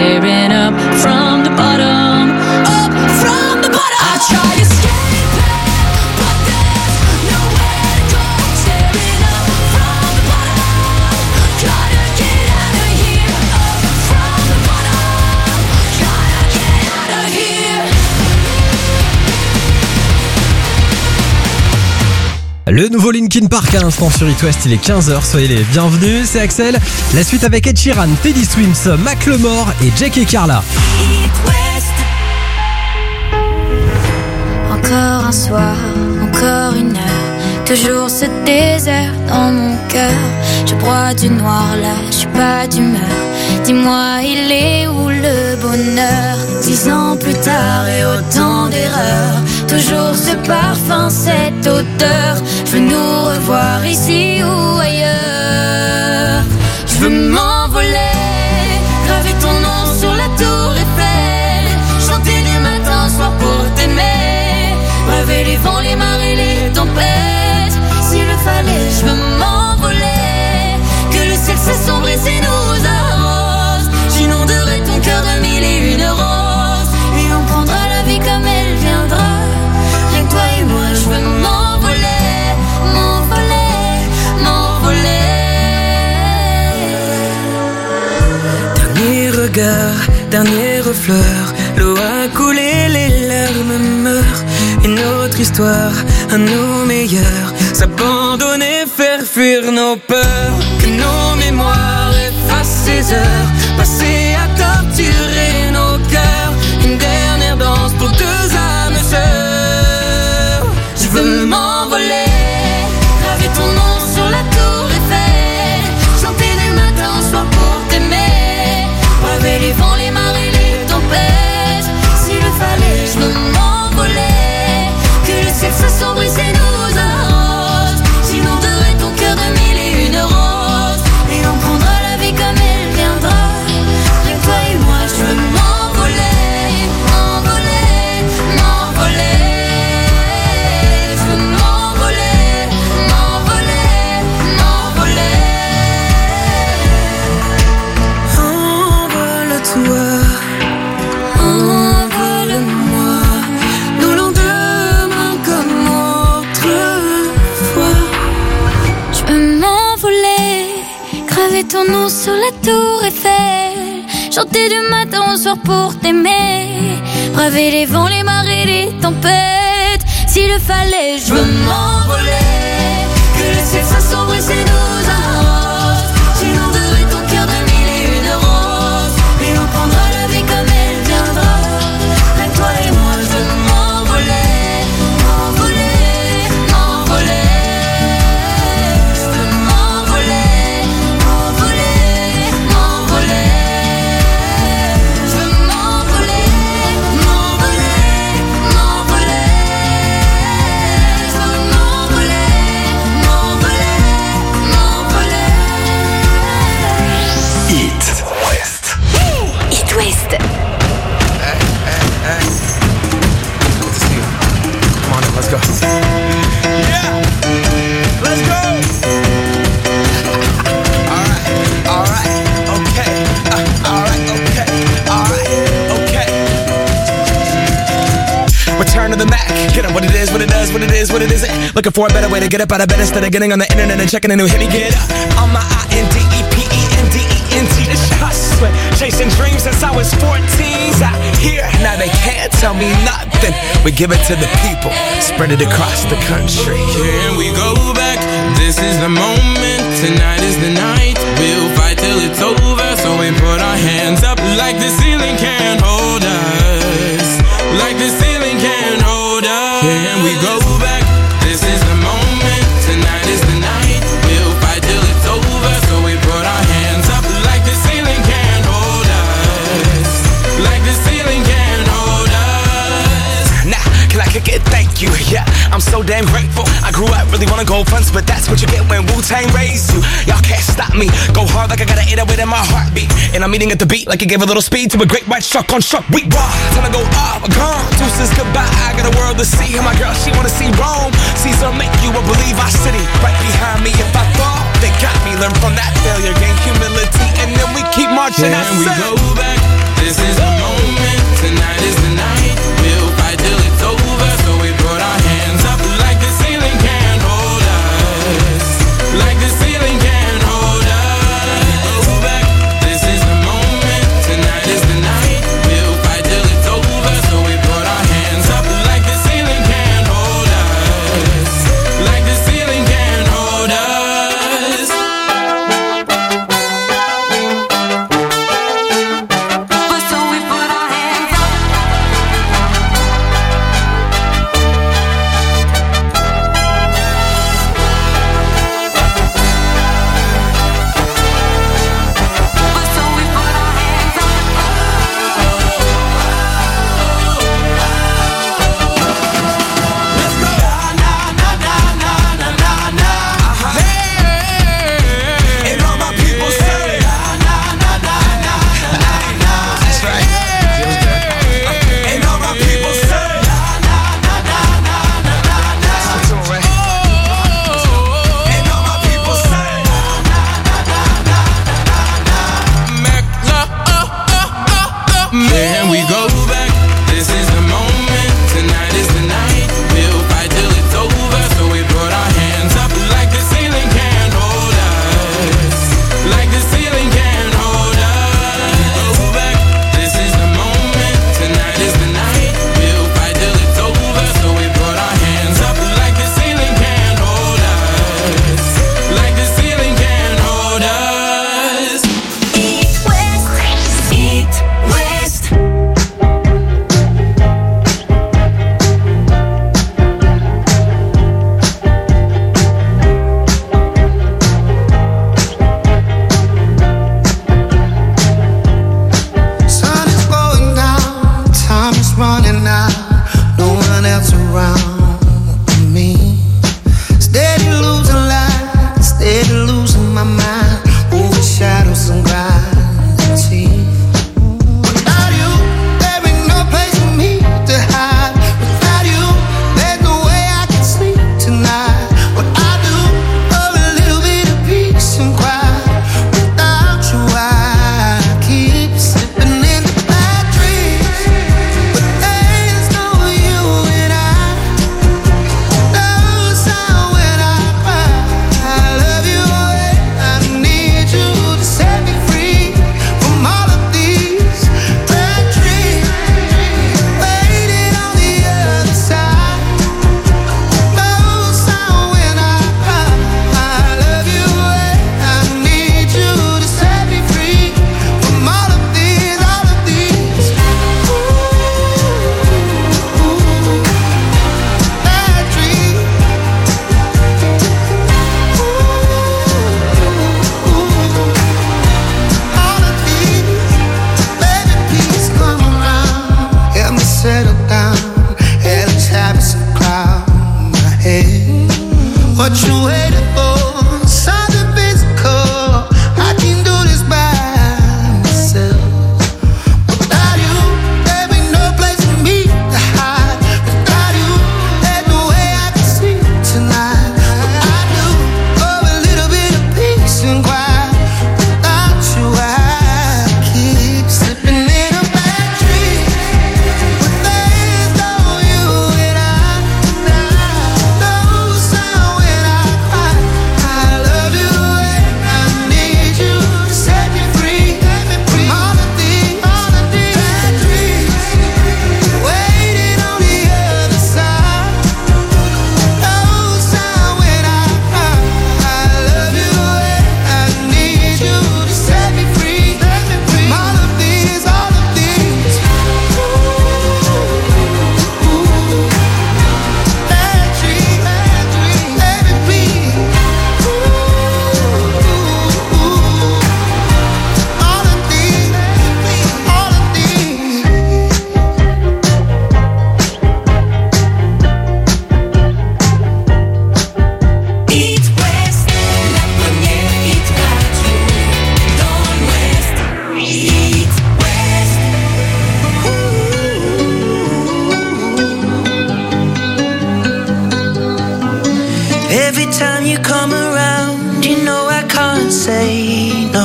tearing up from the bottom, up from the bottom. I try escaping, but there's nowhere to go. Tearing up from the bottom, gotta get out of here. Up from the bottom, gotta get out of here. Le nouveau Linkin Park à l'instant sur It West, il est 15h, soyez les bienvenus, c'est Axel. La suite avec Ed Sheeran, Teddy Swims, Macklemore et Jake et Carla. Encore un soir, encore une heure, toujours ce désert dans mon cœur. Je broie du noir là, je suis pas d'humeur. Dis-moi, il est où le bonheur? 10 ans plus tard et autant d'erreurs, toujours ce parfum, cette odeur. Je veux nous revoir ici ou ailleurs. Je veux m'envoler, graver ton nom sur la tour Eiffel, chanter du matin au soir pour t'aimer, braver les vents, les marées, les tempêtes. S'il le fallait, je veux m'envoler, que le ciel s'assombrisse et nous arrose. J'inonderai ton cœur de mille et une roses, et on prendra la vie comme elle viendra. Rien que toi et moi, je veux m'envoler, m'envoler, m'envoler. Dernier regard, dernière fleur, l'eau a coulé, les larmes meurent. Une autre histoire, à nos meilleurs, s'abandonner, faire fuir nos peurs. Que nos mémoires effacent ces heures passées à torturer nos cœurs. Une dernière danse pour deux âmes sœurs. Je veux m'envoler, graver ton nom sur la tour Eiffel, chanter du matin au soir pour t'aimer, braver les vents, les marées, les tempêtes. S'il le fallait, je veux m'envoler, que le ciel s'assombrisse et nous arrose. J'inonderai ton cœur de mille et une roses, et on prendra la vie comme elle viendra. Rien que toi et moi, je veux m'envoler, m'envoler, m'envoler. Je veux m'envoler, m'envoler, m'envoler. Envole-toi, envole-moi, nous lendemain comme autrefois. Je veux m'envoler, graver ton nom sur la tour Eiffel, chanter du matin au soir pour t'aimer, braver les vents, les marées, les tempêtes. S'il le fallait, je veux m'envoler, que le ciel s'assombrisse et nous arrose. J'inonderai ton cœur de mille et une roses, et on prendra la vie comme elle viendra. Rien que toi et moi, je veux m'envoler, m'envoler, m'envoler. Je veux m'envoler, m'envoler, m'envoler. Je veux m'envoler, m'envoler, m'envoler. Je veux m'envoler, m'envoler, m'envoler. It West. It West. Hey. Good to see you. Come on in, let's go. Yeah, let's go. All right, okay. Return to the Mac. Get up what it is, what it does, what it is, what it isn't. Looking for a better way to get up out of bed instead of getting on the internet and checking a new hit. Me get up on my INDEPENDENT. This hustling, chasing dreams since I was 14's out here. Now they can't tell me nothing. We give it to the people, spread it across the country. Here we go back, this is the moment. Tonight is the night, we'll fight till it's over. So we put our hands up like the ceiling can't hold us, like the ceiling can't hold us. Here we go back, this is the moment. Tonight is the night, we'll fight till it's over. So we put our hands up like the ceiling can't hold us, like the ceiling can't hold us. Nah, can I kick it? Thank you, yeah, I'm so damn grateful. I grew up really wanna go fronts, but that's what you get when Wu-Tang raised you. Y'all can't stop me, go hard like I got an 808 in my heartbeat. And I'm eating at the beat like it gave a little speed to a great white shark on shark. We raw, time to go off, gone. Deuces goodbye, I got a world to see. And my girl, she wanna see Rome. Caesar make you a believe our city. Right behind me, if I fall, they got me. Learn from that failure, gain humility, and then we keep marching. And we go back, what you waiting for? Something physical. I can do this by myself. Without you, there be no place for me to hide. Without you, there's no way I can sleep tonight. I do love a little bit of peace and quiet. Without you, I keep slipping in a bad dream. But there's no you and I. No sound when I cry. I love you and I need you to set me free. From all of these bad dreams. Waiting on the other side. No sound when I cry. I love you and I need you to set me free. From all of these bad dreams. It West, la première hit radio dans l'Ouest. It West. Every time you come around, you know I can't say no.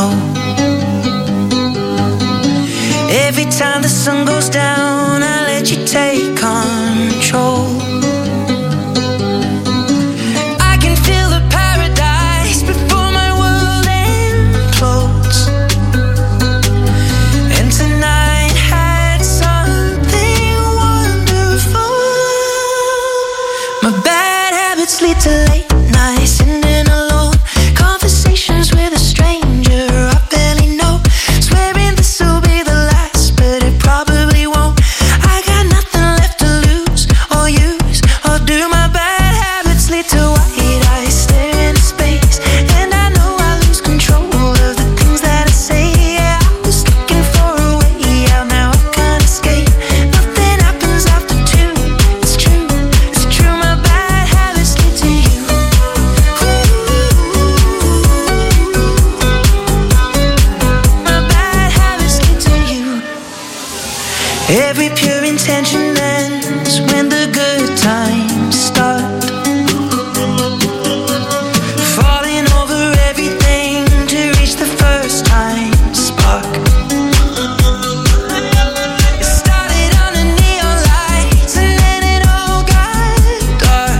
Every time the sun goes down, I let you take control. I can feel the paradise before my world implodes. And tonight had something wonderful. My bad habits lead to late nights, sitting alone. Conversations with a stranger I barely know. Swearing this will be the last, but it probably won't. I got nothing left to lose or use or do. My bad habits lead to white eyes staring into space, and I know I lose control of the things that I say. Yeah, I was looking for a way out, now I can't escape. Nothing happens after two. It's true, it's true. My bad habits lead to you. My bad habits lead to you. Every pure intention ends when the good times start. Falling over everything to reach the first time spark. It started under neon lights and then it all got dark.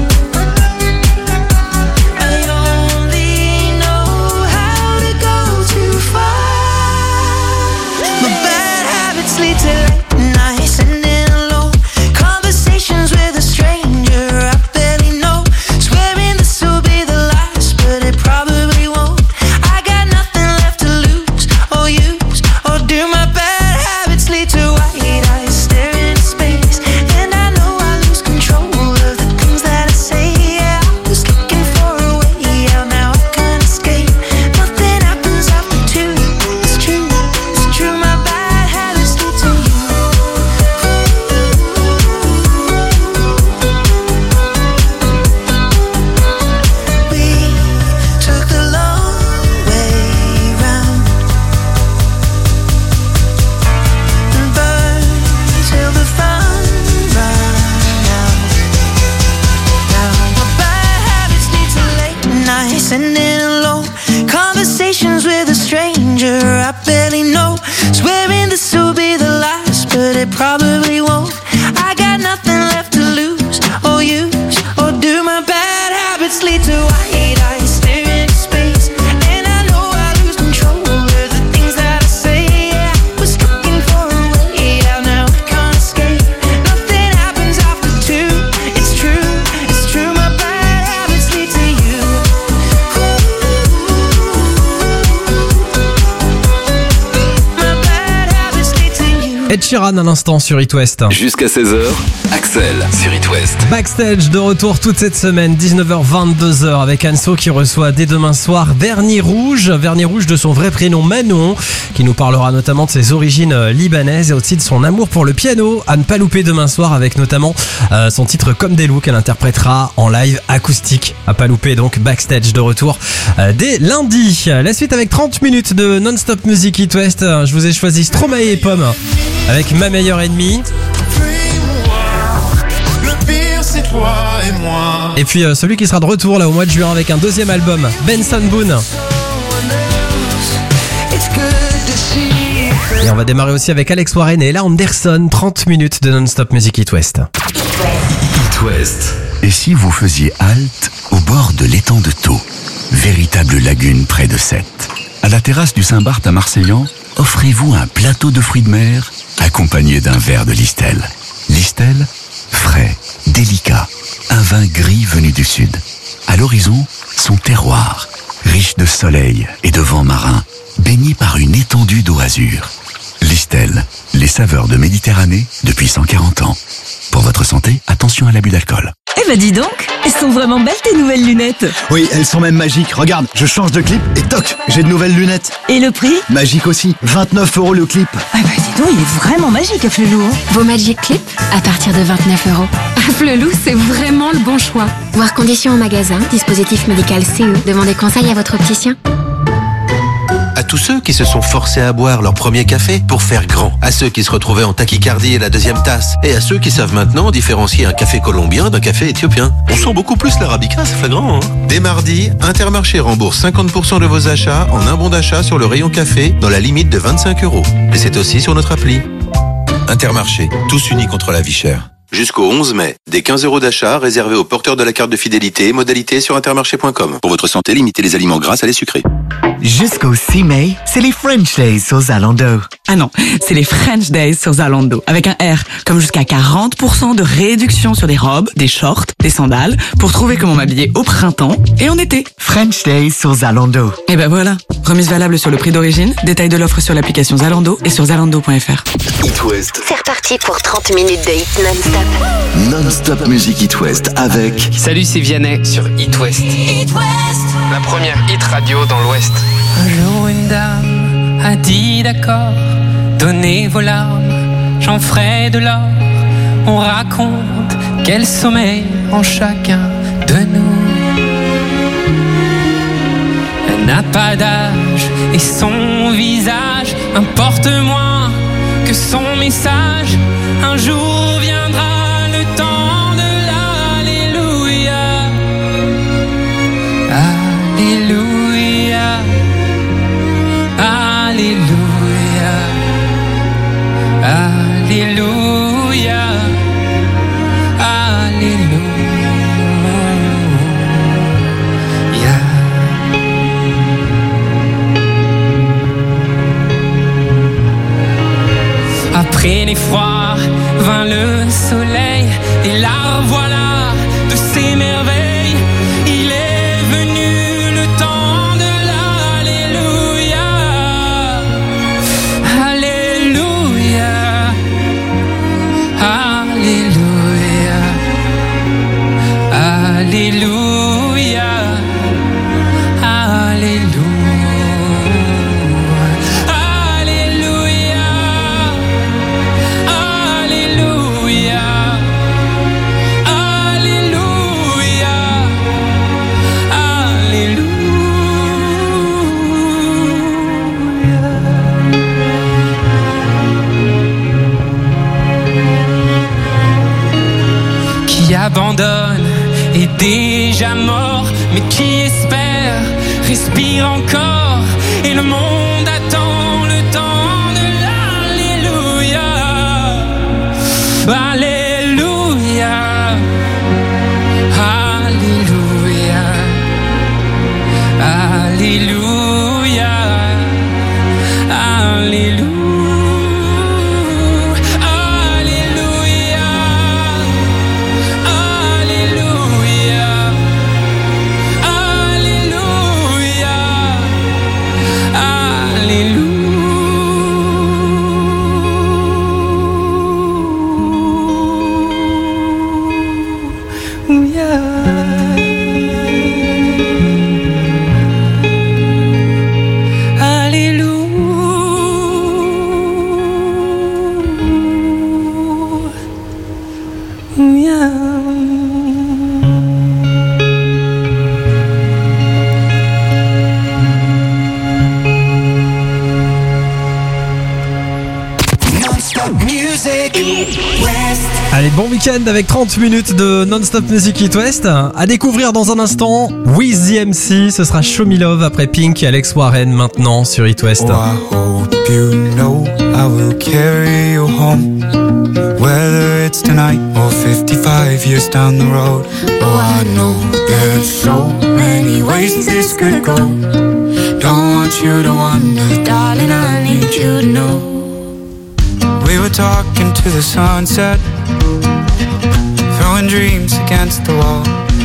I only know how to go too far. My bad habits lead to late nights, sitting alone. Conversations with a stranger I barely know. Swearing this will be the last, but it probably won't. I got nothing left to lose or use or do. My bad habits lead to white eyes staring into space, and I know I lose control of the things that I say. Yeah, I was looking for a way out, now I can't escape. Nothing happens after two. It's true, it's true. My bad habits lead to you. We took the long way round and burned till the fun ran out. Now my bad habits lead to late nights, sitting alone. Conversations with a stranger I barely know. Swearing this will be the last, but it probably won't. I got nothing left to lose or use or do. My bad habits lead to white eyes staring into space, and I know I lose control of the things that I say. Yeah, I was looking for a way out, now I can't escape. Nothing happens after two. It's true, it's true. My bad habits lead to you. My bad habits lead to you. Ed Sheeran à l'instant sur It West. Jusqu'à 16h, Axel sur It West. Backstage de retour toute cette semaine, 19h-22h avec Anso qui reçoit dès demain soir Vernis Rouge de son vrai prénom Manon, qui nous parlera notamment de ses origines libanaises et aussi de son amour pour le piano. À ne pas louper demain soir avec notamment son titre Comme des loups qu'elle interprétera en live acoustique. À pas louper donc Backstage de retour dès lundi. La suite avec 30 minutes de non-stop music It West. Je vous ai choisi Stromae et Pomme avec Ma meilleure ennemie. Le pire c'est toi et moi. Et puis celui qui sera de retour là au mois de juin avec un deuxième album, Benson Boone. Et on va démarrer aussi avec Alex Warren et Ella Anderson, 30 minutes de non-stop music It West. It West. Et si vous faisiez halte au bord de l'étang de Thau, véritable lagune près de Sète. À la terrasse du Saint-Barth à Marseillan, offrez-vous un plateau de fruits de mer accompagné d'un verre de Listel. Listel, frais, délicat, un vin gris venu du sud. À l'horizon, son terroir, riche de soleil et de vent marin, baigné par une étendue d'eau azur. Listel, les saveurs de Méditerranée depuis 140 ans. Pour votre santé, attention à l'abus d'alcool. Eh ben dis donc, elles sont vraiment belles tes nouvelles lunettes. Oui, elles sont même magiques. Regarde, je change de clip et toc, j'ai de nouvelles lunettes. Et le prix ? Magique aussi, 29 € le clip. Ah bah dis donc, il est vraiment magique à Flelou. Vos Magic Clip à partir de 29 €. À Flelou, c'est vraiment le bon choix. Voir conditions en magasin, dispositif médical CE. Demandez conseil à votre opticien. À tous ceux qui se sont forcés à boire leur premier café pour faire grand. À ceux qui se retrouvaient en tachycardie et la deuxième tasse. Et à ceux qui savent maintenant différencier un café colombien d'un café éthiopien. On sent beaucoup plus l'arabica, c'est flagrant. Hein. Dès mardi, Intermarché rembourse 50% de vos achats en un bon d'achat sur le rayon café dans la limite de 25 €. Et c'est aussi sur notre appli. Intermarché, tous unis contre la vie chère. Jusqu'au 11 mai, des 15 € d'achat réservés aux porteurs de la carte de fidélité, modalité sur intermarché.com. Pour votre santé, limitez les aliments gras à les sucrés. Jusqu'au 6 mai, c'est les French Days sur Zalando. Ah non, c'est les French Days sur Zalando, avec un R, comme jusqu'à 40% de réduction sur des robes, des shorts, des sandales, pour trouver comment m'habiller au printemps et en été. French Days sur Zalando. Et ben voilà, remise valable sur le prix d'origine, détail de l'offre sur l'application Zalando et sur zalando.fr. It West. C'est reparti pour 30 minutes de hit non-stop. Non-stop music It West avec... Salut, c'est Vianney sur It West. It West. La première hit radio dans l'Ouest. Un jour une dame a dit d'accord, donnez vos larmes, j'en ferai de l'or. On raconte quel sommeil en chacun de nous. Elle n'a pas d'âge et son visage importe moins que son message. Un jour viendra le temps de l'Alléluia. Alléluia. Alléluia. Alléluia. Alléluia. Après l'effroi vint le soleil et la voilà de ses merveilles. Il est venu le temps de l'Alléluia. Alléluia. Alléluia. Alléluia. Alléluia. Qui abandonne est déjà mort, mais qui espère respire encore, et le monde attend le temps de l'Alléluia. Alléluia. Alléluia. Alléluia. Alléluia. Alléluia. Allez, bon week-end avec 30 minutes de non-stop Music It West. À découvrir dans un instant, With the MC, ce sera Show Me Love après Pink et Alex Warren maintenant sur It West. Oh, I hope you know I will carry you home, whether it's tonight or 55 years down the road. Oh, I know there's so many ways this could go. Don't want you to wonder, darling, I need you to know. We were talking to the sunset, throwing dreams against the wall.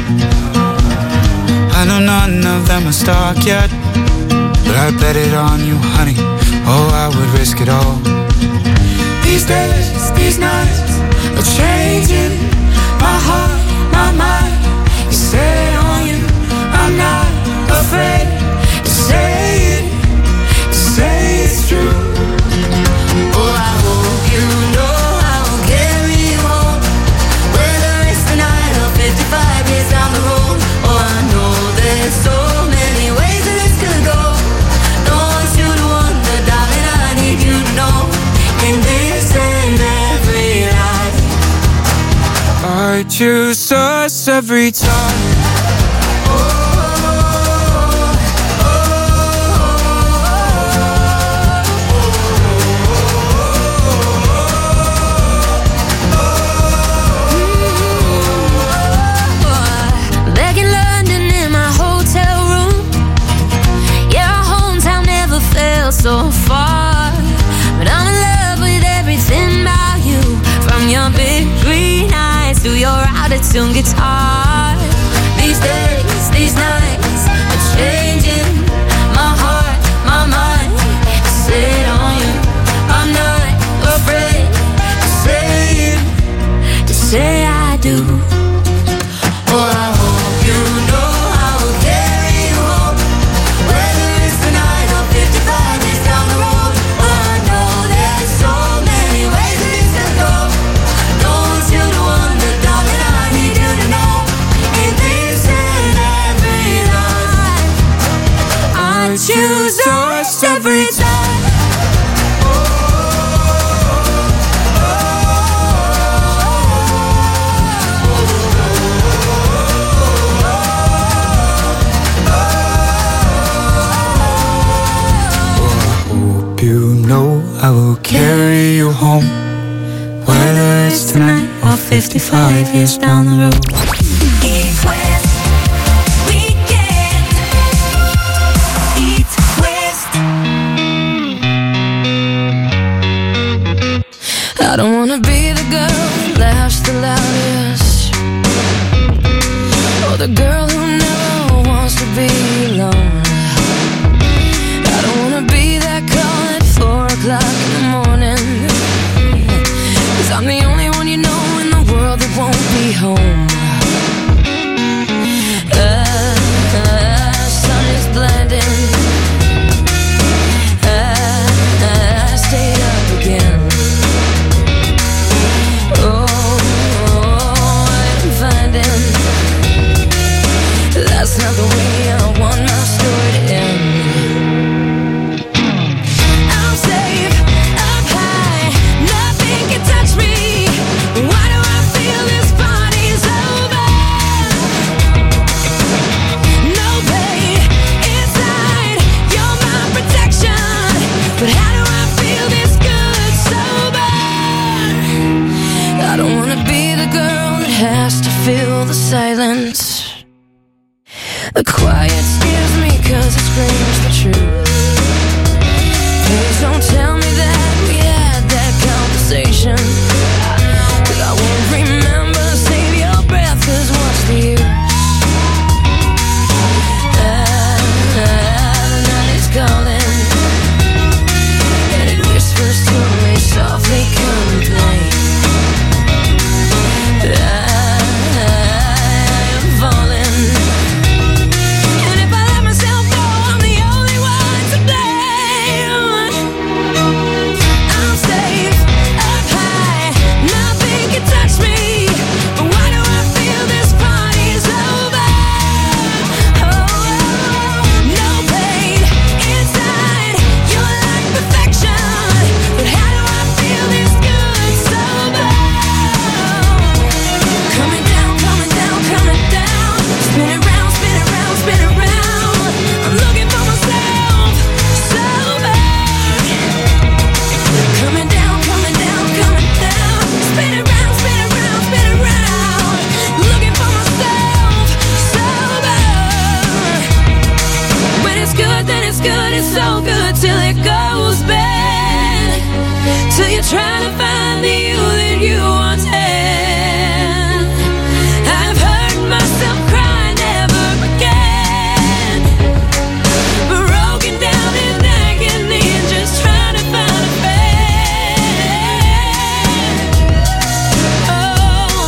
I know none of them are stuck yet, but I bet it on you, honey. Oh, I would risk it all. These days, these nights are changing my heart, my mind. You say it on you, I'm not afraid to say it, to say it's true. Oh, I hope you know I will carry you home, whether it's tonight or 55 years down the road. Oh, I know there's so many ways that this could go. Don't want you to wonder, darling, I need you to know. In this and every life, I choose us every time. So far, but I'm in love with everything about you, from your big green eyes to your out-of-tune guitar. These days, these nights are changing my heart, my mind. I sit on you, I'm not afraid to say it, to say I do. Oh, I hope you know I will carry you home, whether it's tonight or 55 years down the road. Oh, I know there's so many ways that this could go. Don't want you to wonder, darling, I need you to know. In this and every life, I choose us every time. You know I will carry you home, whether it's tonight or 55 years down the road. Eat West Weekend. Eat West. I don't wanna be the girl that laughs the loudest, or the girl who never wants to be alone. I don't wanna be that call at 4 o'clock in the morning, 'cause I'm the only one you know in the world that won't be home. Sun is blinding, I stayed up again. Oh, I'm finding that's not the way I want my story to end. I'm safe up high, nothing can touch me. Why do I feel this party's over? No pain inside, you're my protection. But how do I feel this good sober? I don't wanna be the girl that has to feel the silence. The quiet scares me 'cause it screams the truth. Please don't tell me that we had that conversation, 'cause I won't remember. Save your breath, 'cause what's the use? The night is calling, and it whispers to me softly, complain. I am falling, and if I let myself go, I'm the so good till it goes bad. Till you're trying to find the you that you once had. I've heard myself cry never again. Broken down in agony and just trying to find a friend. Oh.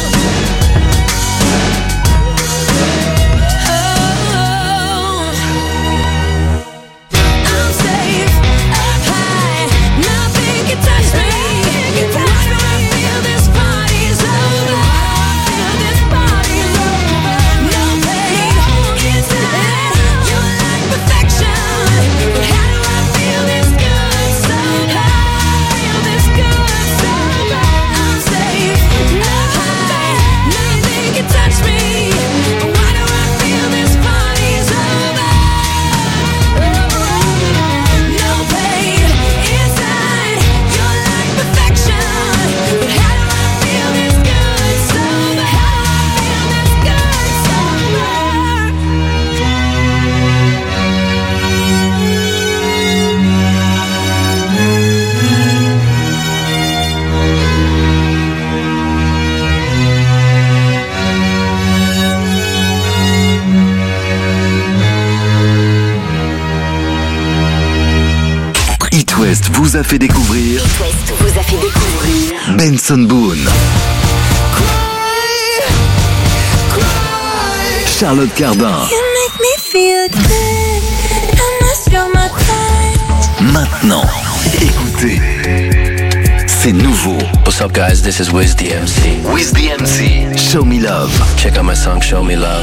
I'm safe up high, nothing can touch me. Why do I feel this party's over? Feel this party's over. No pain inside, you're like perfection. How do I feel this good somehow? Feel this good somehow. I'm safe up high, nothing can touch me. Why do I feel this party's over? No pain inside, you're like perfection. But how do I feel this good somehow? Feel this good It West vous a fait découvrir It West vous a fait découvrir Benson Boone, Charlotte Cardin. You make me feel good. I must show my pride. Maintenant, écoutez, c'est nouveau. What's up, guys? This is Wiz the MC. With the MC, Show Me Love. Check out my song, Show Me Love.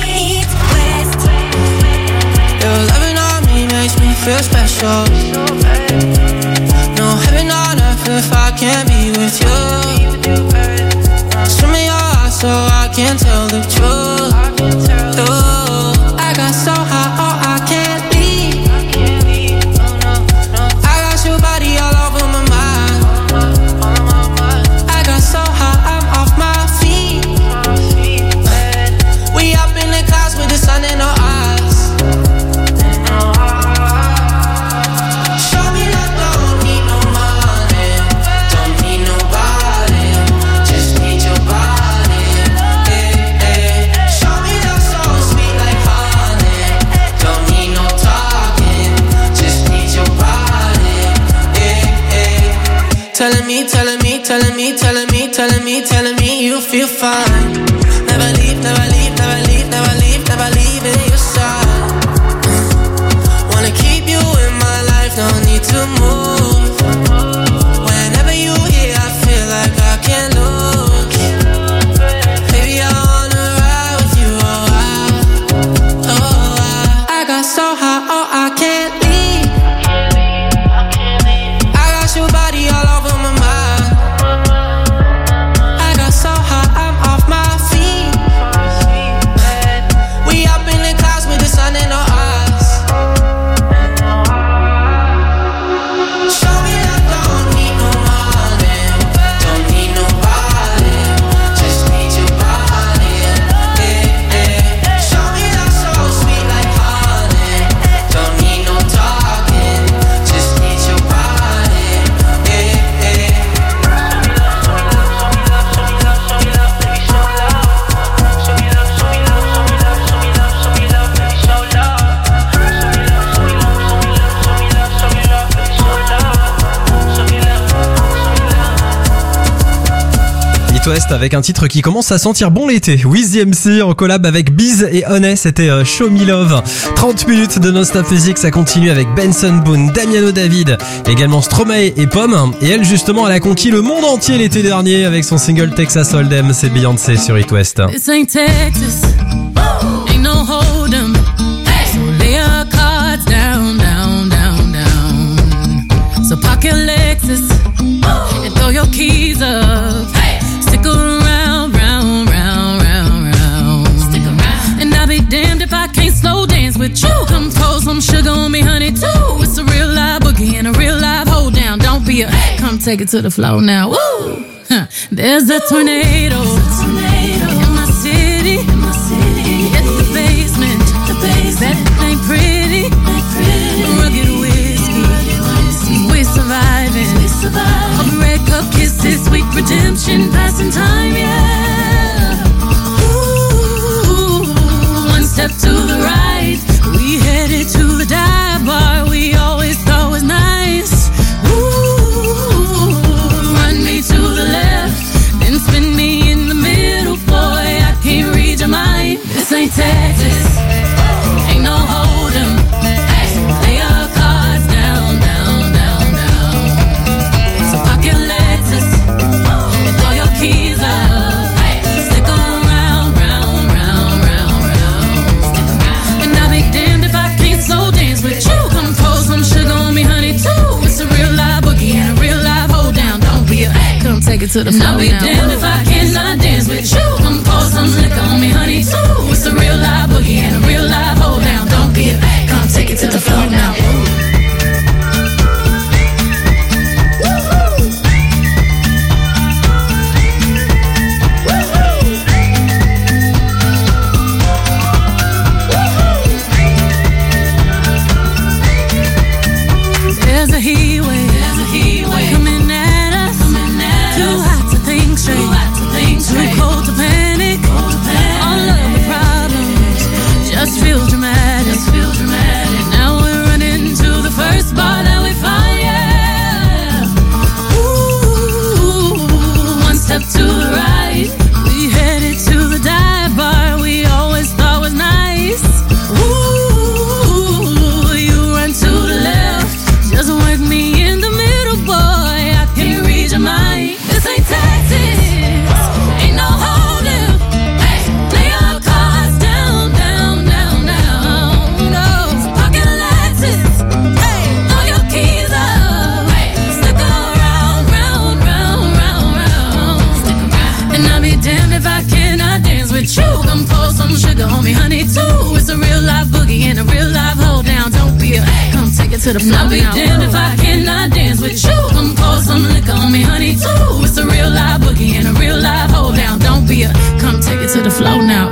Your loving on me makes me feel special. No heaven on earth if I can't be with you. Show me your heart so I can tell the truth. I got so high, oh, I can't leave. I got your body all over my mind. I got so high, I'm off my feet. We up in the clouds with the sun in our eyes. Show me love, don't need no money, don't need nobody, just need your body. Show me love so sweet like honey, don't need no talking, just need your body. Telling me, telling me, telling me, telling me, telling me, telling me you feel fine. Never leave, never leave, never leave, never leave, never leave in your side. Wanna keep you in my life, no need to move. Whenever you here, I feel like I can't lose. Baby, I wanna ride with you, I got so high, oh, I can't leave. I got your body all over my mind. I got so high, I'm off my feet. We up in the clouds with the sun in our eyes. Show me love, don't need no money, don't need nobody, just need your body. Show me love so sweet like honey, don't need no talking, just need your body. It West avec un titre qui commence à sentir bon l'été. Wiz the MC en collab avec Biz et Honey, c'était Show Me Love. 30 minutes de non-stop music, ça continue avec Benson Boone, Damiano David, également Stromae et Pomme. Et elle justement, elle a conquis le monde entier l'été dernier avec son single Texas Hold'em. C'est Beyoncé sur It West. This ain't Texas, ain't no hold'em. So lay your cards down, down, down, down. So park your Lexus and throw your keys up. Stick around, round, round, round, round. Stick around. And I'll be damned if I can't slow dance with you. Come pour some sugar on me, honey, too. It's a real live boogie and a real live hold down. Don't be a come take it to the floor now. Woo! Huh. There's a tornado in my city. It's the basement. That ain't pretty. Rugged whiskey wasting time, yeah. Ooh, one step to the right, we headed to the dive bar we always thought was nice. Ooh, run me to the left, then spin me in the middle, boy, I can't read your mind. This ain't Texas, ain't no hold'em. Hey, lay your cards down, down, down, down. So pocket Lexus, and throw your keys up. Hey, stick around, round, round, round, round. Stick around. And I'll be damned if I can't slow dance with you. Come pour some sugar on me, honey, too. It's a real live boogie and a real live hold down. Don't be a come take it to the floor. I'll be damned if I cannot dance with you. Come pour some liquor on me, honey, too. It's a real live boogie and a real live hold down. Don't be a come take it to the floor now. There's a heat wave coming at us. Too hot to think straight, too cold to panic. All of the problems just feel dramatic. Now we're running to the first bar that we find, yeah. Ooh, one step to the right, we headed to the dive bar we always thought was nice. Ooh, you run to the left, just work me in the middle, boy, I can't read your mind. This ain't Texas, ain't no hold'em. Hey, lay your cards down, down, down, down. No, pocket Lexus, hey, throw your keys up. Hey, stick around, round, round, round, round. Stick around. And I'll be damned if I cannot dance with you. Come pour some sugar on me, honey, too. It's a real life boogie and a real life hold down. Don't be a come take it to the floor. I'll be damned if I cannot dance with you. Come pour some liquor on me, honey, too. It's a real live boogie and a real live hold down. Don't be a come take it to the floor now.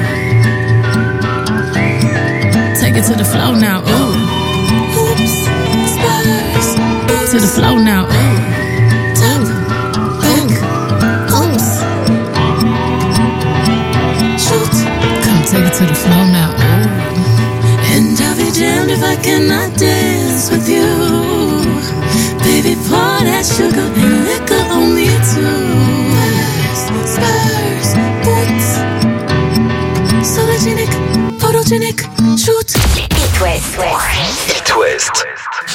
Take it to the floor now. Ooh. Oops, spurs. To the floor now. Top, back, oops. Shoot, come take it to the floor now. And I'll be damned if I cannot dance with you. Baby, pour that sugar and liquor on me too. Spurs, boots, sologenic, photogenic, shoot. It West. It West.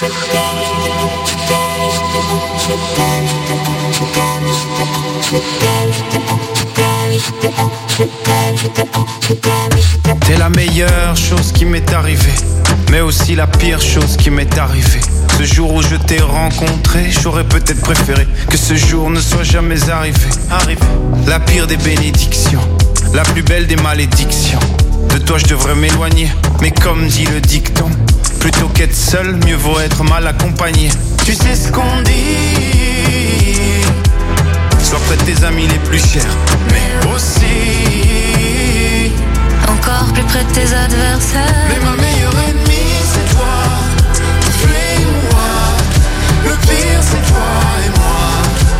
T'es la meilleure chose qui m'est arrivée, mais aussi la pire chose qui m'est arrivée. Ce jour où je t'ai rencontré, j'aurais peut-être préféré que ce jour ne soit jamais arrivé. La pire des bénédictions, la plus belle des malédictions. De toi je devrais m'éloigner, mais comme dit le dicton, plutôt qu'être seul, mieux vaut être mal accompagné. Tu sais ce qu'on dit, sois près de tes amis les plus chers, mais aussi encore plus près de tes adversaires. Mais ma meilleure ennemie c'est toi, tu es moi. Le pire c'est toi et moi.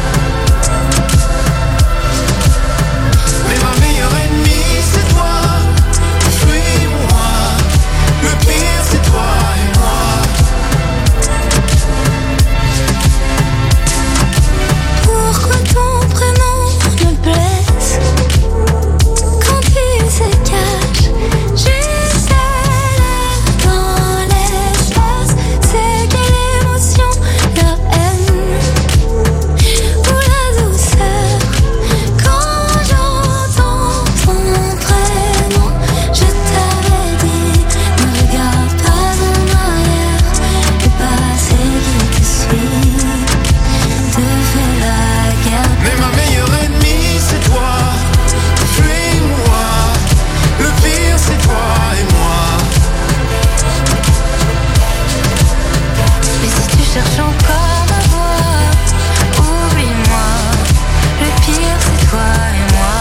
Mais ma meilleure ennemie c'est toi, tu es moi. Le pire c'est toi et moi. Pourquoi ton prénom me blesse quand il se cache juste à l'air dans l'espace? C'est quelle émotion, la haine ou la douceur? Quand j'entends ton prénom, je t'avais dit, ne regarde pas en arrière. Le passé qui te suit te fait la guerre. Mais ma meilleure ennemie c'est toi, tu es moi. Le pire c'est toi et moi. Et si tu cherches encore ma voix, oublie-moi. Le pire c'est toi et moi.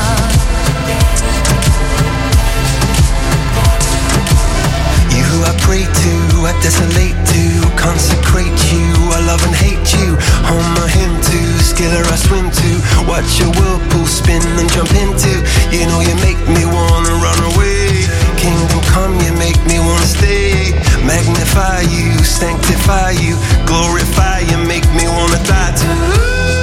You who I pray to, I desolate to, consecrate you, I love and hate you. Home I hymn to, skiller I swim to. Why watch your whirlpool spin and jump into. You know you make me wanna run away. Kingdom come, you make me wanna stay. Magnify you, sanctify you, glorify you, make me wanna die too.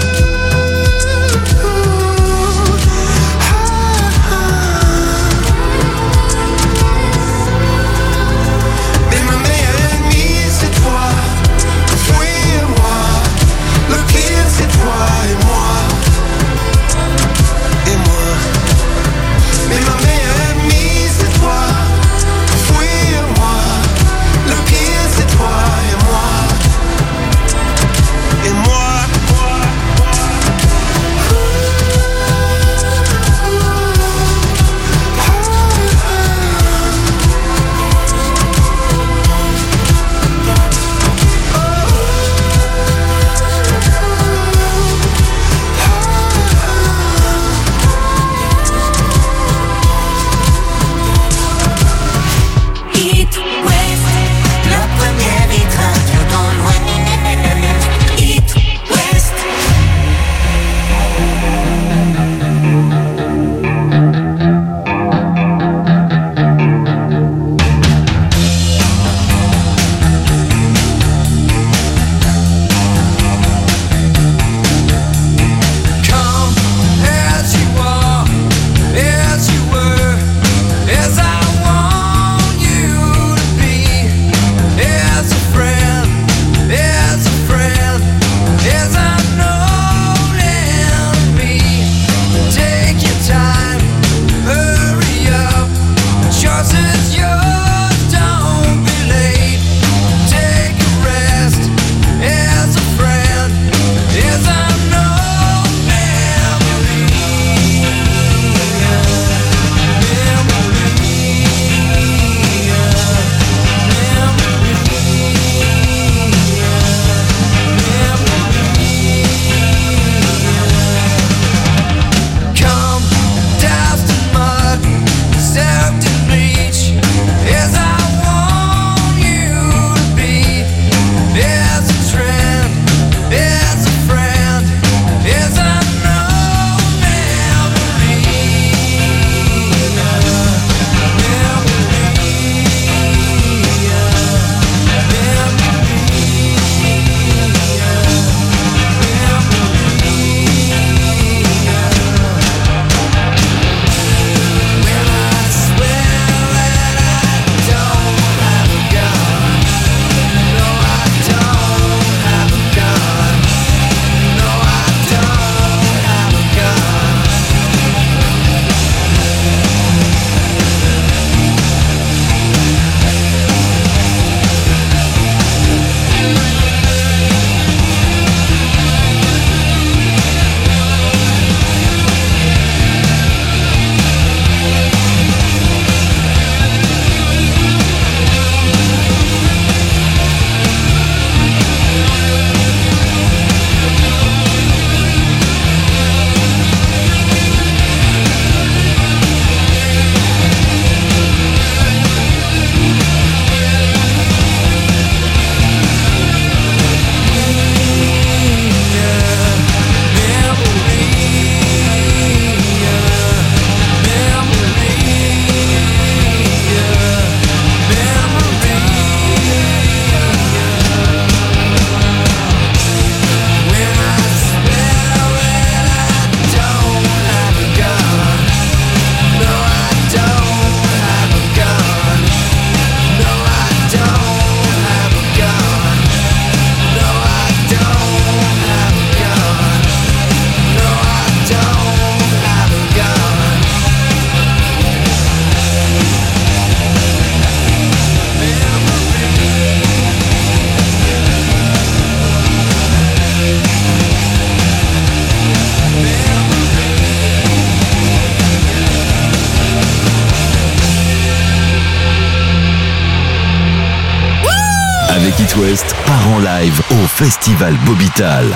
It West part en live au Festival Bobital.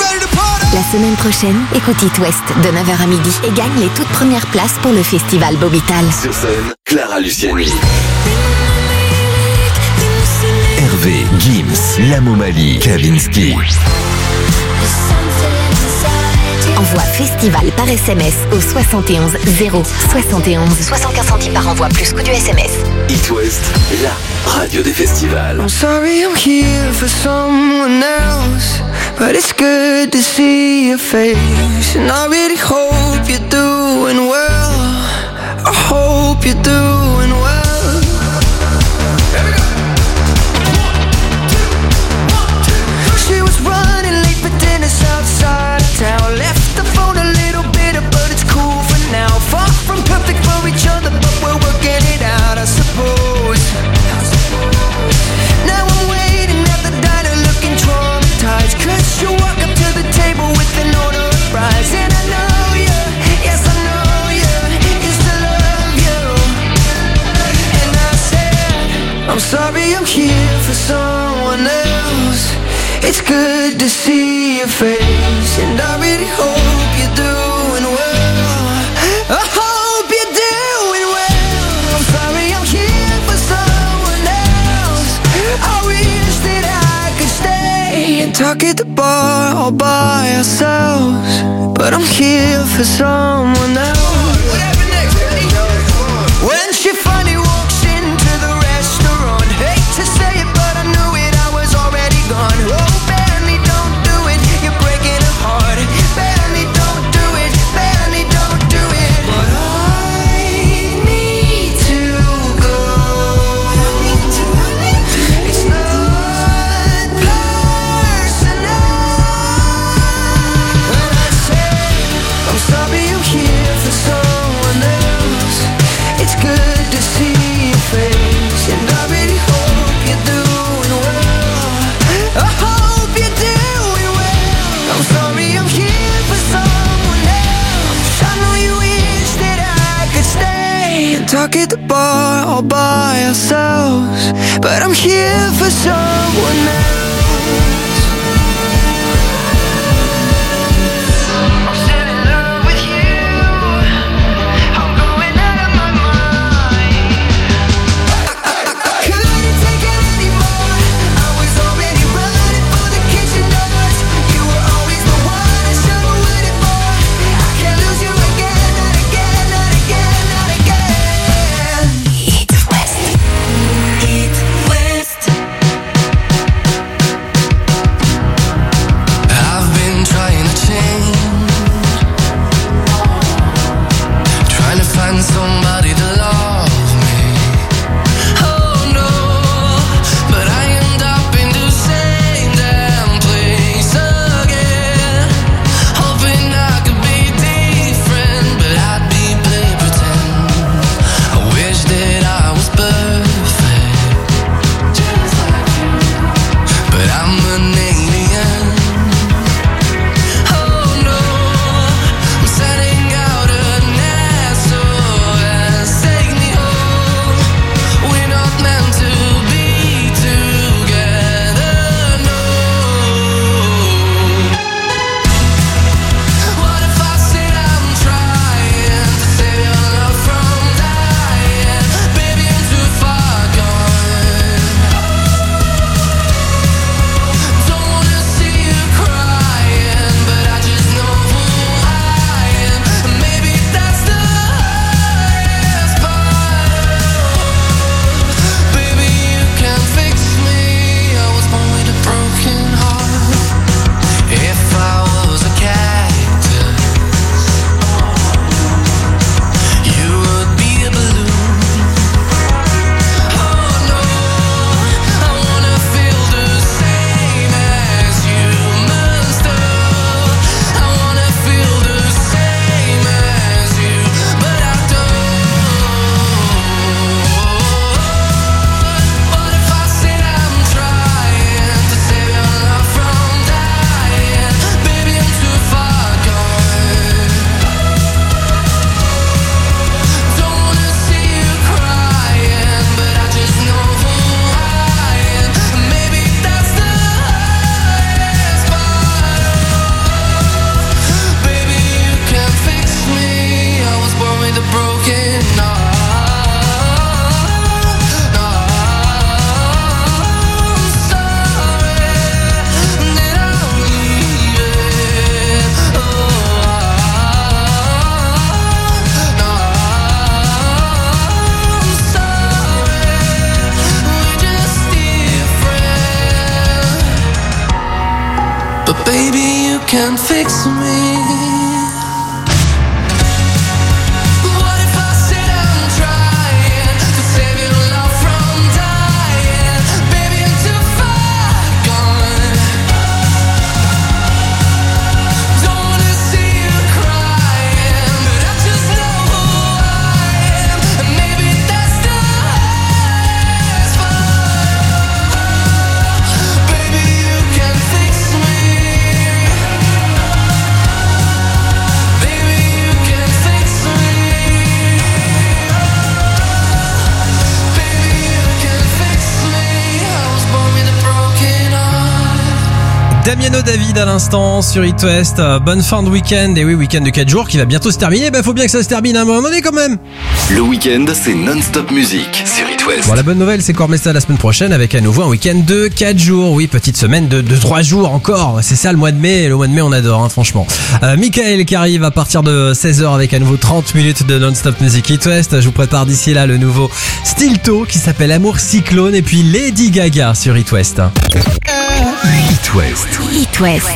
La semaine prochaine, écoute It West de 9h à midi et gagne les toutes premières places pour le Festival Bobital. Sur scène, Clara Luciani, Hervé, Gims, Lamomali, Kavinsky. Envoie Envoie festival par SMS au 71 0 71. 75 centimes par envoi plus coût du SMS. It West, la radio des festivals. I'm sorry I'm here for someone else, but it's good to see your face. And I really hope you're doing well. I hope you're doing well. She was running late for dinner outside of town. Left the phone a little bitter, but it's cool for now. Far from perfect for each other, but we're working it out, I suppose. Now I'm waiting at the diner looking traumatized, 'cause you walk up to the table with an order of fries. And I know you, yes I know you, used to love you. And I said, I'm sorry I'm here for someone else. It's good to see your face, and I really hope you're doing well. I hope you're doing well. I'm sorry I'm here for someone else. I wish that I could stay and talk at the bar all by ourselves, but I'm here for someone else. What happened next? When she finally walks into the restaurant, hate to say it, but I knew it, I was already gone. Oh, Benny, don't do it, you're breaking her heart. Benny, don't do it, Benny, don't do it. But I need to go. It's not personal. When I say I'm sorry I'm here for someone else, it's good to see your face, and I really hope you're doing well. I hope you're doing well. I'm sorry I'm here for someone else. I know you wish that I could stay and talk at the bar all by ourselves, but I'm here for someone else. I'm still in love with you. I'm going out of my mind. I couldn't take it anymore. I was already running for the kitchen doors. You were always the one I should have waited for. I can't lose you again, not again, not again, not again. It West. It West. can fix me. Damiano David à l'instant sur It West. Bonne fin de week-end. Et oui, week-end de 4 jours qui va bientôt se terminer. Faut bien que ça se termine à un moment donné quand même. Le week-end, c'est non-stop musique sur It West. Bon, la bonne nouvelle, c'est qu'on remet ça la semaine prochaine avec à nouveau un week-end de 4 jours. Oui, petite semaine de 3 jours encore. C'est ça le mois de mai. Et le mois de mai, on adore, franchement. Michael qui arrive à partir de 16h avec à nouveau 30 minutes de non-stop musique It West. Je vous prépare d'ici là le nouveau Stilto qui s'appelle Amour Cyclone. Et puis Lady Gaga sur It West. It West. It West.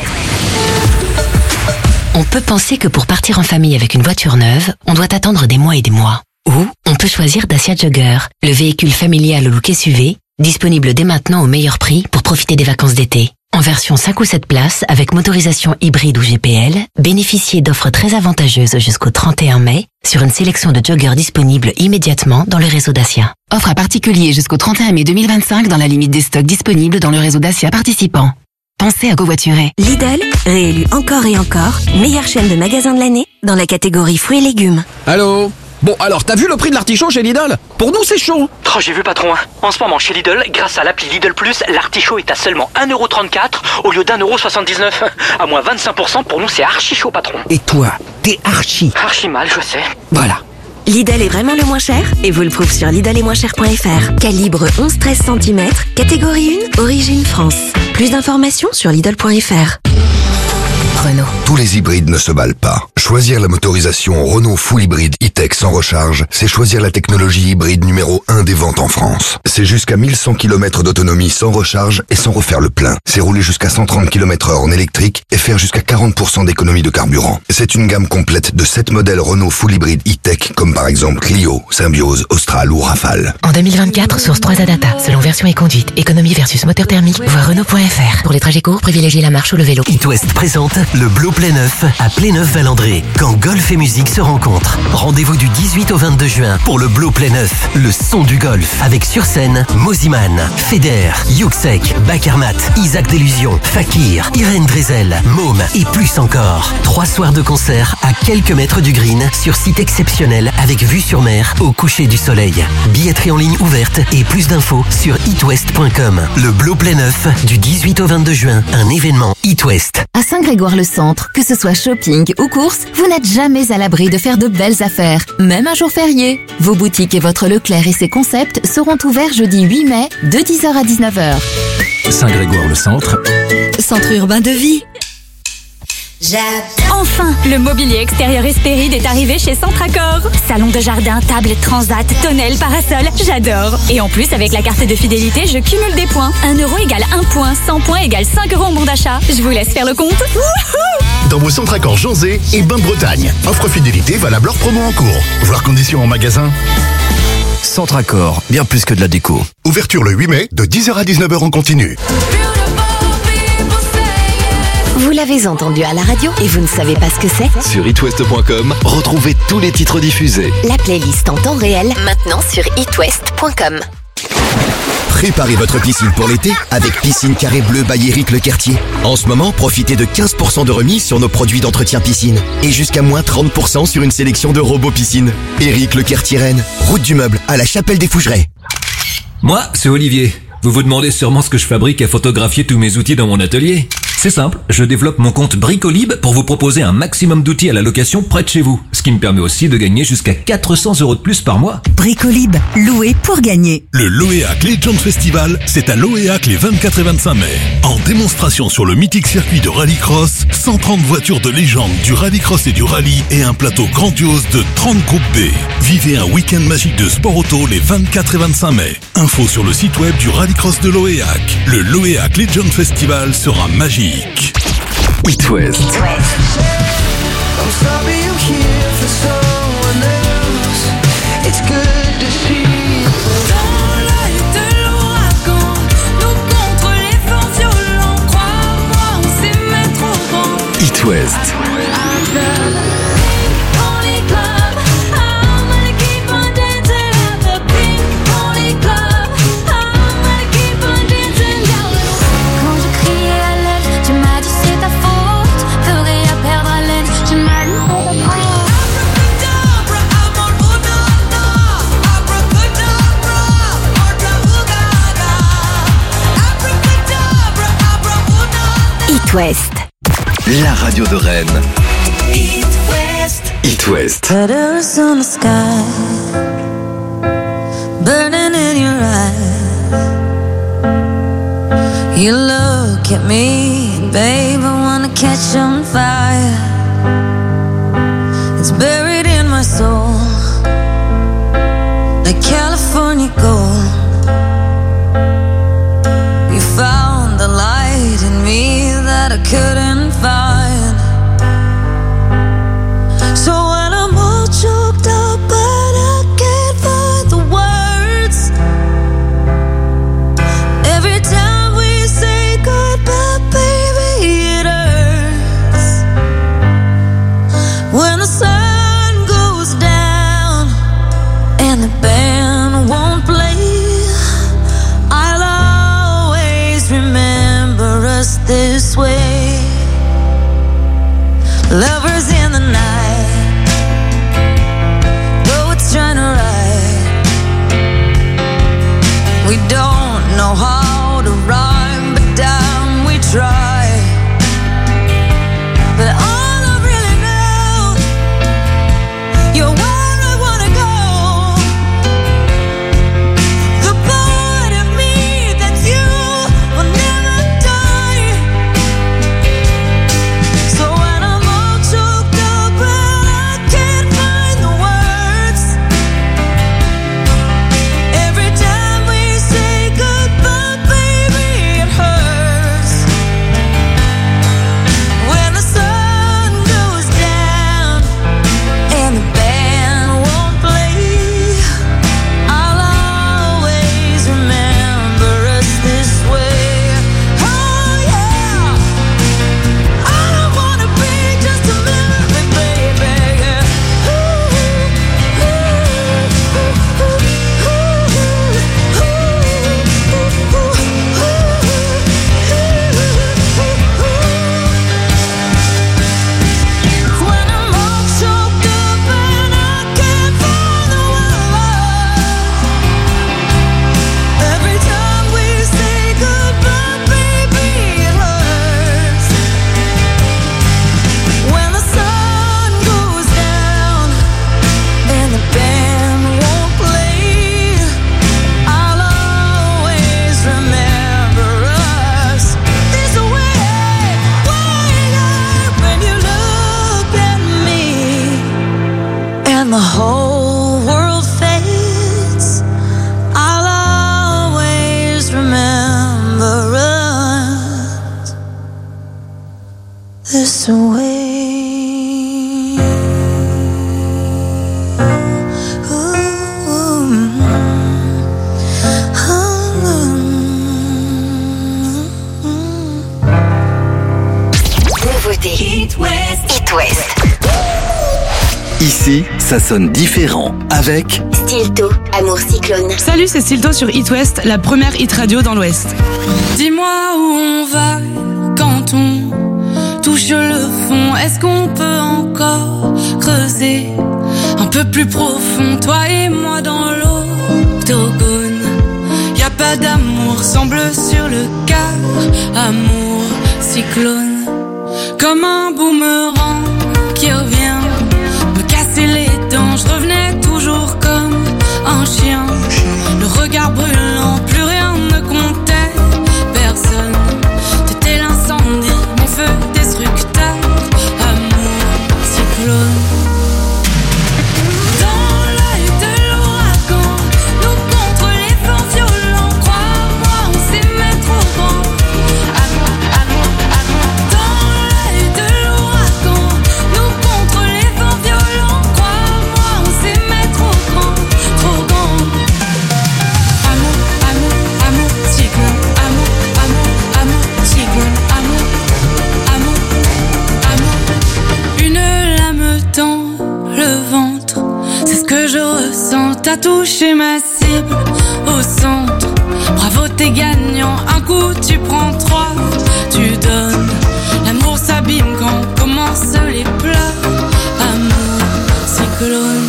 On peut penser que pour partir en famille avec une voiture neuve, on doit attendre des mois et des mois. Ou on peut choisir Dacia Jogger, le véhicule familial au look SUV, disponible dès maintenant au meilleur prix pour profiter des vacances d'été. En version 5 ou 7 places, avec motorisation hybride ou GPL, bénéficiez d'offres très avantageuses jusqu'au 31 mai sur une sélection de joggers disponibles immédiatement dans le réseau Dacia. Offre à particulier jusqu'au 31 mai 2025 dans la limite des stocks disponibles dans le réseau Dacia participant. Pensez à covoiturer. Lidl, réélu encore et encore, meilleure chaîne de magasins de l'année dans la catégorie fruits et légumes. Allô ? Bon, alors, t'as vu le prix de l'artichaut chez Lidl ? Pour nous, c'est chaud. Oh, j'ai vu patron. En ce moment, chez Lidl, grâce à l'appli Lidl Plus, l'artichaut est à seulement 1,34€ au lieu d'1,79€. À moins 25%, pour nous, c'est archi chaud, patron. Et toi, t'es archi mal, je sais. Voilà. Lidl est vraiment le moins cher et vous le prouve sur lidl-et-moins-cher.fr. Calibre 11-13 cm, catégorie 1, origine France. Plus d'informations sur lidl.fr. Renault. Tous les hybrides ne se valent pas. Choisir la motorisation Renault Full Hybride E-Tech sans recharge, c'est choisir la technologie hybride numéro 1 des ventes en France. C'est jusqu'à 1100 km d'autonomie sans recharge et sans refaire le plein. C'est rouler jusqu'à 130 km/h en électrique et faire jusqu'à 40% d'économie de carburant. C'est une gamme complète de 7 modèles Renault Full Hybride E-Tech, comme par exemple Clio, Symbiose, Austral ou Rafale. En 2024, source 3A Data, selon version et conduite, économie versus moteur thermique, voir Renault.fr. Pour les trajets courts, privilégiez la marche ou le vélo. It West présente le Blow Playneuf à Pléneuf-Valandré, quand golf et musique se rencontrent. Rendez-vous du 18 au 22 juin pour le Blow Playneuf, le son du golf, avec sur scène Moziman, Feder, Yuxek, Bakermat, Isaac Delusion, Fakir, Irène Drezel, Môme et plus encore. 3 soirs de concert à quelques mètres du green, sur site exceptionnel avec vue sur mer au coucher du soleil. Billetterie en ligne ouverte et plus d'infos sur itwest.com. Le Blow Playneuf du 18 au 22 juin, un événement It West. À Saint-Grégoire-le-Centre, que ce soit shopping ou courses, vous n'êtes jamais à l'abri de faire de belles affaires, même un jour férié. Vos boutiques et votre Leclerc et ses concepts seront ouverts jeudi 8 mai de 10h à 19h. Saint-Grégoire-le-Centre. Centre urbain de vie. Enfin, le mobilier extérieur Hespéride est arrivé chez Centracor. Salon de jardin, table, transat, tonnelle, parasol, j'adore. Et en plus, avec la carte de fidélité, je cumule des points. 1 euro égale 1 point, 100 points égale 5 euros en bon d'achat. Je vous laisse faire le compte. Wouhou! Dans vos Centracor Janzé et Bain de Bretagne. Offre fidélité valable hors promo en cours. Voir conditions en magasin. Centracor, bien plus que de la déco. Ouverture le 8 mai de 10h à 19h en continu. Vous l'avez entendu à la radio et vous ne savez pas ce que c'est ? Sur itwest.com, retrouvez tous les titres diffusés. La playlist en temps réel, maintenant sur itwest.com. Préparez votre piscine pour l'été avec Piscine Carré Bleu by Eric Lequertier. En ce moment, profitez de 15% de remise sur nos produits d'entretien piscine et jusqu'à moins 30% sur une sélection de robots piscine. Eric Lequertier Rennes, route du meuble à la Chapelle des Fougerets. Moi, c'est Olivier. Vous vous demandez sûrement ce que je fabrique à photographier tous mes outils dans mon atelier. C'est simple, je développe mon compte Bricolib pour vous proposer un maximum d'outils à la location près de chez vous. Ce qui me permet aussi de gagner jusqu'à 400 € de plus par mois. Bricolib, louer pour gagner. Le Loéac Legend Festival, c'est à Loéac les 24 et 25 mai. En démonstration sur le mythique circuit de rallycross, 130 voitures de légende du rallycross et du rallye et un plateau grandiose de 30 groupes B. Vivez un week-end magique de sport auto les 24 et 25 mai. Info sur le site web du rallycross de Loéac. Le Loéac Legend Festival sera magique. It West. I'm sorry I'm here for someone else. It's good to see you. Dans l'œil de l'ouragan, nous contre les vents violents. Crois-moi, on s'aimait trop grand. It West. It West. La radio de Rennes. It West. It West. Petals on the sky, burning in your eyes. You look at me, babe, I wanna catch on fire. It's buried in my soul, like California gold. You found the light in me that I couldn't find. So when I'm all choked up but I can't find the words, every time we say goodbye, baby, it hurts. When the sun goes down and the band won't play, I'll always remember us this way. Lovers in the night, poets trying to write. We don't know how to rhyme, but damn, we try. But all I really know, you're where I wanna go. The part of me that's you will never die. So when I'm all choked up and I can't find the words, every time we say goodbye, baby, it hurts. When the sun goes down and the band won't play, I'll always remember us this way. Oh yeah, I don't wanna be just a memory, baby. When I'm all choked up and I can't find the words, every time we say goodbye, baby, it hurts. When the sun goes down and the band won't play, I'll always remember us this way. When you look at me and the whole world fades, I'll always remember us this way. Nouveauté. It West. It West. Ici, ça sonne différent avec Stilto, Amour Cyclone. Salut, c'est Stilto sur It West, la première hit radio dans l'Ouest. Dis-moi où on va quand on touche le fond. Est-ce qu'on peut encore creuser un peu plus profond, toi et moi dans l'octogone? Y a pas d'amour, semble sur le quart. Amour cyclone, comme un boomerang qui revient me casser les dents. Je revenais toujours comme un chien, le regard brûlant, plus rien ne comptait. Personne, t'étais l'incendie, mon feu destructeur. Amour cyclone. Dans l'œil de l'ouragan, nous contre les vents violents. Crois-moi, on s'aimait trop grand. Amour, amour, amour. Dans l'œil t'as touché ma cible au centre. Bravo, t'es gagnant, un coup tu prends 3, tu donnes. L'amour s'abîme quand commencent les pleurs. Amour, cyclone.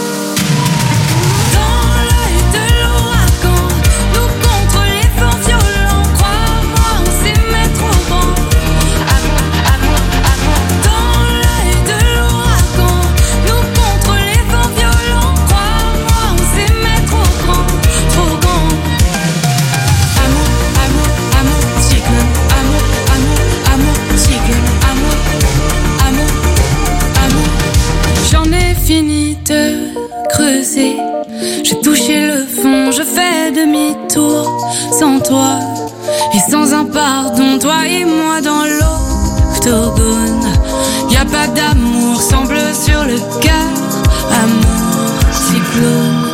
J'ai touché le fond, je fais demi-tour. Sans toi et sans un pardon, toi et moi dans l'octogone. Y'a pas d'amour, sang bleu sur le cœur. Amour, cyclone.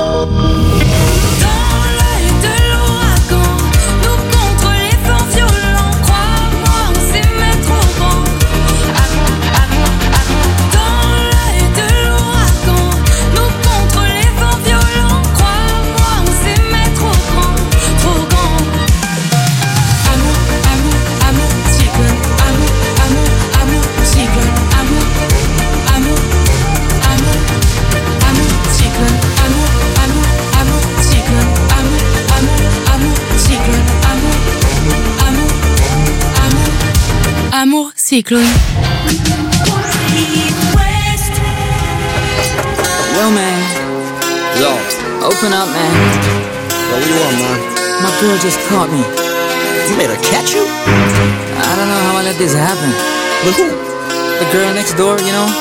Amour, cyclone. Yo, man. Yo. Open up, man. Yo, what do you want, man? My girl just caught me. You made her catch you? I don't know how I let this happen. With who? The girl next door, you know?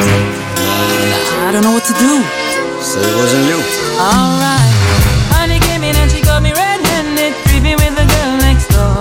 I don't know what to do. So it wasn't you. Alright. Honey came in and she got me red-handed, creeping with the girl next door.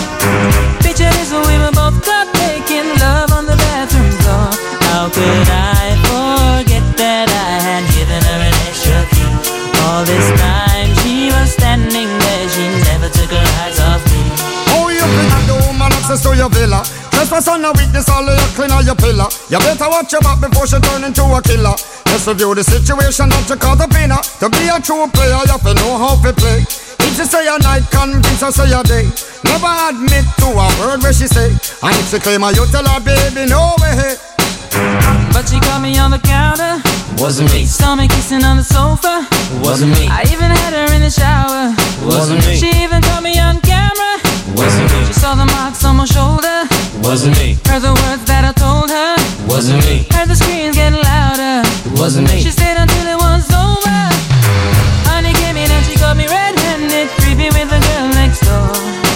Picture this when we were both caught making love on the bathroom floor. How could I forget that I had given her an extra key? All this time she was standing there, she never took her eyes off me. Oh, you bring the woman access to your villa. Trespass on a weakness, all of your clean on your pillar. You better watch your back before she turn into a killer. Just review the situation that you call the winner. To be a true player, you have to know how to play. If she say a night, convince her say a day. Never admit to a word where she say. And if she claim her, you tell her, baby, no way. But she caught me on the counter. Wasn't me. Saw me kissing on the sofa. Wasn't me. I even had her in the shower. Wasn't me. She even caught me on camera. Wasn't me. She saw the marks on my shoulder. Wasn't me. Heard the words that I told her. Wasn't me. Heard the screams getting louder. Wasn't me. She stayed until it was over. Honey came in and she got me red-handed, creepy with the girl next door.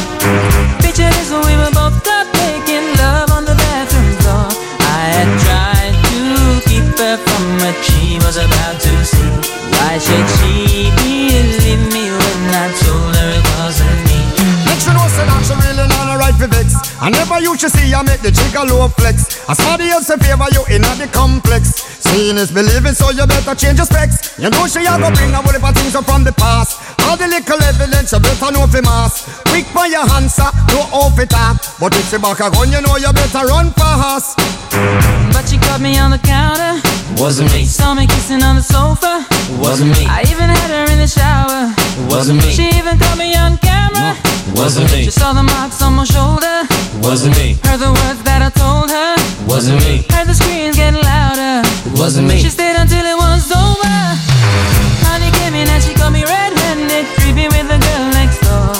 Picture this when we were both caught making love on the bathroom floor. I had tried to keep her from what she was about to see. Why should she believe me when I told her it wasn't me? Next you know say that she really not a right for vex. I never you should see I make the jigger low flex. As somebody else in favor you in the complex. Seeing is believing, so you better change your specs. You know she a go bring a whole heap of things up from the past. All the little evidence you better know for mass. Quick by your answer, no off it up. But if she back a gun, you know you better run fast. But she caught me on the counter. Wasn't me. Saw me kissing on the sofa. Wasn't me. I even had her in the shower. Wasn't me. She even caught me on camera. Wasn't me. She saw the marks on my shoulder. Wasn't me. Heard the words that I told her. Wasn't me. Heard the screams getting louder. Wasn't me. She stayed until it was over. Honey came in and she got me red-handed, creepy with the girl next door.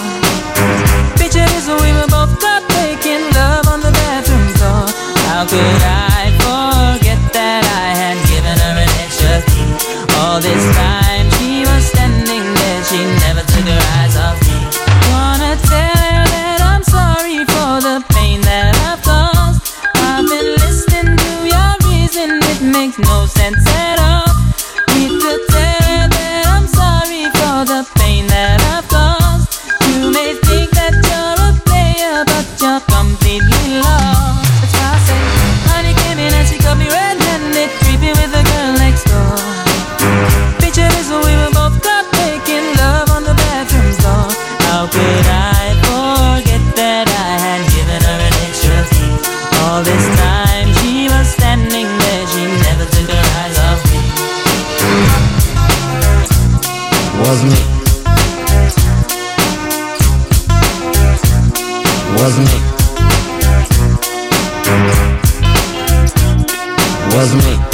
Picture this when we were both caught making love on the bathroom floor. How could I forget that I had given her an extra key? All this time she was standing there, she never took her eyes off me. Wanna tell her that I'm sorry for the pain that I've caused. I've been listening to your reason, it makes no sense at all. Need to tell her that I'm sorry for the pain that I've caused. You may think that you're a player, but you're completely lost. That's why I say, honey came in and she got me red-handed, creepy with the girl next door. Picture this when we were both caught making love on the bathroom floor. How could I forget that I had given her an extra key? All this time she was standing there, she never took her eyes off me. Was me.